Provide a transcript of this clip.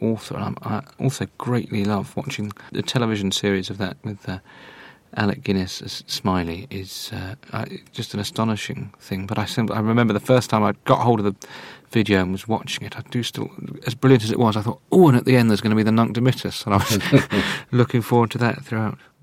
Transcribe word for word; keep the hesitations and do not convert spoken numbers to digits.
author. And I'm, I also greatly love watching the television series of that with uh, Alec Guinness as Smiley. Is uh, uh, just an astonishing thing. But I simply, I remember the first time I got hold of the video and was watching it, I do still, as brilliant as it was, I thought, oh, and at the end there's going to be the Nunc Dimittis, and I was looking forward to that throughout.